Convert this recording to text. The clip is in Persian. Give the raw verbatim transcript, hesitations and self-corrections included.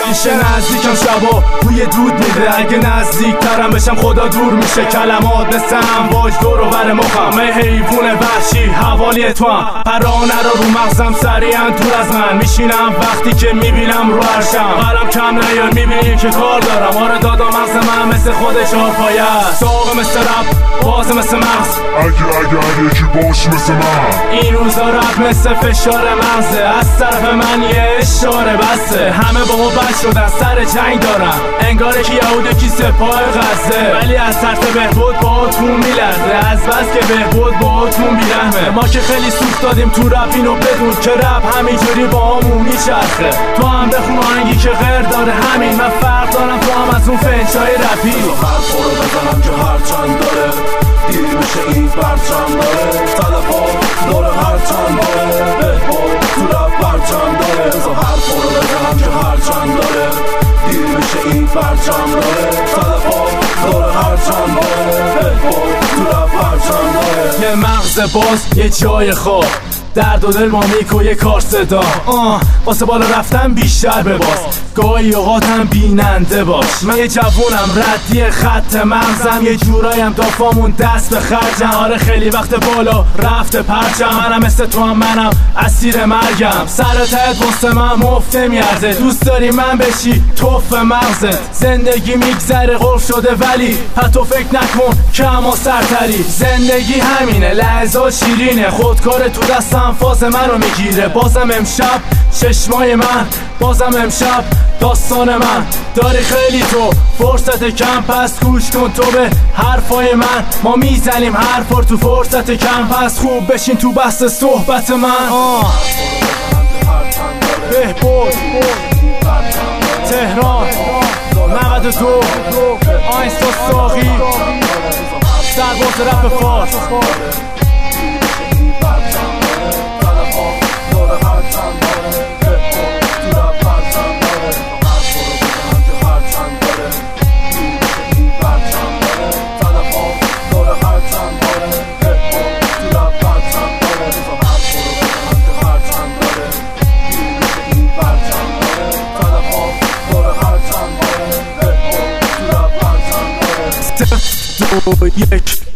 میشه نزدیکم شبا بوی دود میده، اگه نزدیک ترم بشم خدا دور میشه. کلمات مثل امواج دور و بر مخم، ای حیوون وحشی حوالی تو هم. پرانه رو رو مغزم سریعا دور از من میشینم، وقتی که میبینم رو عرشم قلم کم نیار میبینی که کار دارم. آره دادا مغز من مثل خود چهار پایه است، ساق مثل رب باز مثل مغز، اگه اگه اگه یکی باش مثل من. این روزا رب مثل فشار مغزه، از طرف من یه اشاره بسته. همه با ما بد شدن سر جنگ دارن، انگاره که یهوده کی سپاه غزه، ولی از ترس بهبود باهاتون میلرزه، از بس که بهبود باهاتون بیرحمه. ما که خیلی سوخت دادیم تو رپ، اینو بدون که رپ همینجوری با همون میچرخه. تو هم بخون آهنگی که غیر داره همین، من فرق دارم تو هم از اون فنچای رپی. حرفا رو بزنم که هر چند داره دیر میشه این پرچم داره، تلفا داره هر چند داره بهبود تو رپ پرچم داره. بزا حرفا رو بزنم که هر چند داره دیر میشه این پرچم داره، تلفا داره هر چند داره بهبود تو رپ پرچم داره. یه مغز باز یه جای خواب، درد و دل مامیک و یه کار صدا، آه واسه بالا رفتن بیشتر بباز، گاهی اوقاتم بیننده باش. من یه جوونم ردی خط مغزم، یه جورایم دافامون دست به خرجم. آره خیلی وقت بالا رفته پرچم، منم مثل تو هم منم اسیر مرگم. سر تهت واسه من مفته میارزه، دوست داری من بشی توف مغزت. زندگی میگذره غرف شده ولی حتی فکر نکن که اما سرتری. زندگی همینه لحظات شیرینه، خودکار تو دستم فاز منو میگیره. بازم امشب چشمای من، بازم امشب داستان من. داری خیلی تو فرصت کم، پس گوش کن تو به حرفای من. ما میزنیم حرفا تو فرصت کم، پس خوب بشین تو بحث صحبت من. آه بهبود تهران نود و دو آینستا ساقی سرباز رپ فارس. یک